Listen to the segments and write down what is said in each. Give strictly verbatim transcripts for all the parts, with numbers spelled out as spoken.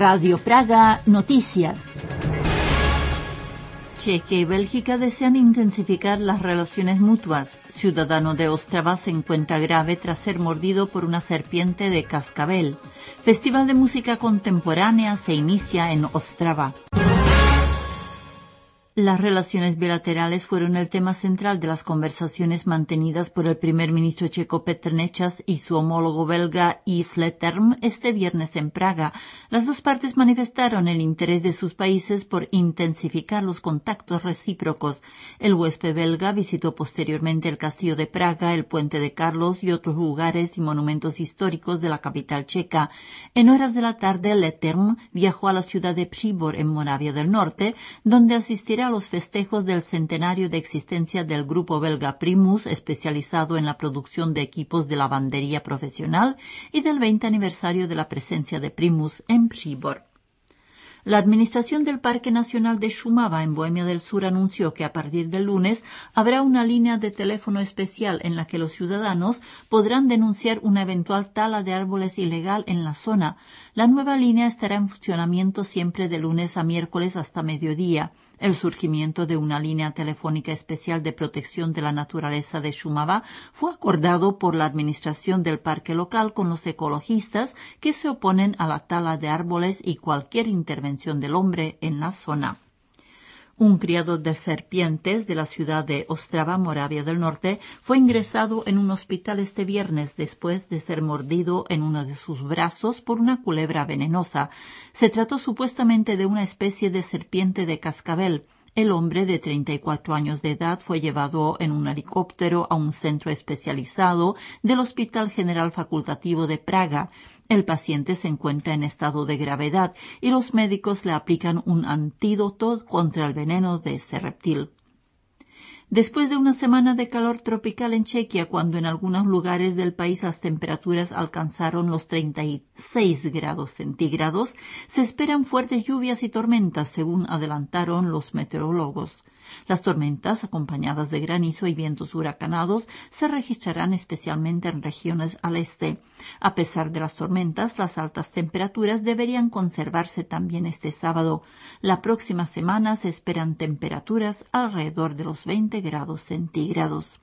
Radio Praga Noticias. Chequia y Bélgica desean intensificar las relaciones mutuas. Ciudadano de Ostrava se encuentra grave tras ser mordido por una serpiente de cascabel. Festival de música contemporánea se inicia en Ostrava. Las relaciones bilaterales fueron el tema central de las conversaciones mantenidas por el primer ministro checo Petr Nečas y su homólogo belga Yves Leterme este viernes en Praga. Las dos partes manifestaron el interés de sus países por intensificar los contactos recíprocos. El huésped belga visitó posteriormente el castillo de Praga, el puente de Carlos y otros lugares y monumentos históricos de la capital checa. En horas de la tarde, Leterme viajó a la ciudad de Příbor, en Moravia del Norte, donde asistirá a los festejos del centenario de existencia del grupo belga Primus, especializado en la producción de equipos de lavandería profesional, y del veinte aniversario de la presencia de Primus en Příbor. La Administración del Parque Nacional de Šumava en Bohemia del Sur anunció que a partir del lunes habrá una línea de teléfono especial en la que los ciudadanos podrán denunciar una eventual tala de árboles ilegal en la zona. La nueva línea estará en funcionamiento siempre de lunes a miércoles hasta mediodía. El surgimiento de una línea telefónica especial de protección de la naturaleza de Šumava fue acordado por la administración del parque local con los ecologistas que se oponen a la tala de árboles y cualquier intervención del hombre en la zona. Un criador de serpientes de la ciudad de Ostrava, Moravia del Norte, fue ingresado en un hospital este viernes después de ser mordido en uno de sus brazos por una culebra venenosa. Se trató supuestamente de una especie de serpiente de cascabel. El hombre de treinta y cuatro años de edad fue llevado en un helicóptero a un centro especializado del Hospital General Facultativo de Praga. El paciente se encuentra en estado de gravedad y los médicos le aplican un antídoto contra el veneno de ese reptil. Después de una semana de calor tropical en Chequia, cuando en algunos lugares del país las temperaturas alcanzaron los treinta y seis grados centígrados, se esperan fuertes lluvias y tormentas, según adelantaron los meteorólogos. Las tormentas, acompañadas de granizo y vientos huracanados, se registrarán especialmente en regiones al este. A pesar de las tormentas, las altas temperaturas deberían conservarse también este sábado. La próxima semana se esperan temperaturas alrededor de los veinte grados centígrados.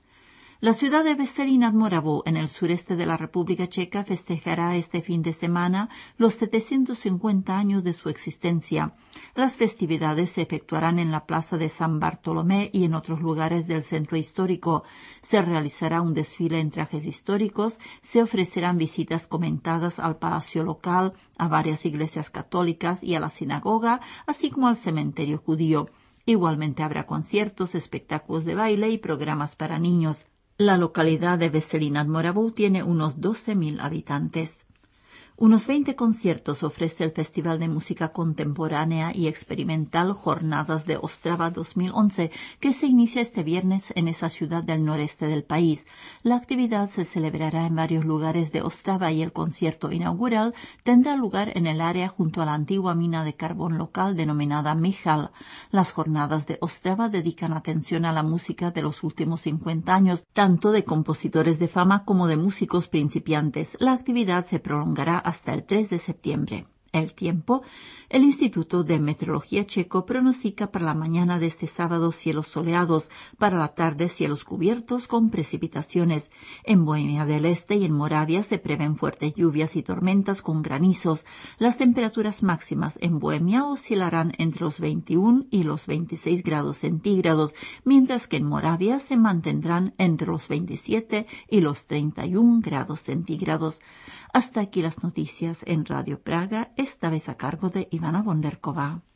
La ciudad de Veselí nad Moravou, en el sureste de la República Checa, festejará este fin de semana los setecientos cincuenta años de su existencia. Las festividades se efectuarán en la plaza de San Bartolomé y en otros lugares del centro histórico. Se realizará un desfile en trajes históricos, se ofrecerán visitas comentadas al palacio local, a varias iglesias católicas y a la sinagoga, así como al cementerio judío. Igualmente habrá conciertos, espectáculos de baile y programas para niños. La localidad de Veselí nad Moravou tiene unos doce mil habitantes. Unos veinte conciertos ofrece el Festival de Música Contemporánea y Experimental Jornadas de Ostrava dos mil once, que se inicia este viernes en esa ciudad del noreste del país. La actividad se celebrará en varios lugares de Ostrava y el concierto inaugural tendrá lugar en el área junto a la antigua mina de carbón local denominada Michal. Las jornadas de Ostrava dedican atención a la música de los últimos cincuenta años, tanto de compositores de fama como de músicos principiantes. La actividad se prolongará hasta el tres de septiembre. El tiempo. El Instituto de Meteorología checo pronostica para la mañana de este sábado cielos soleados, para la tarde cielos cubiertos con precipitaciones. En Bohemia del Este y en Moravia se prevén fuertes lluvias y tormentas con granizos. Las temperaturas máximas en Bohemia oscilarán entre los veintiuno y los veintiséis grados centígrados, mientras que en Moravia se mantendrán entre los veintisiete y los treinta y uno grados centígrados. Hasta aquí las noticias en Radio Praga, esta vez a cargo de Ivana Bonderková.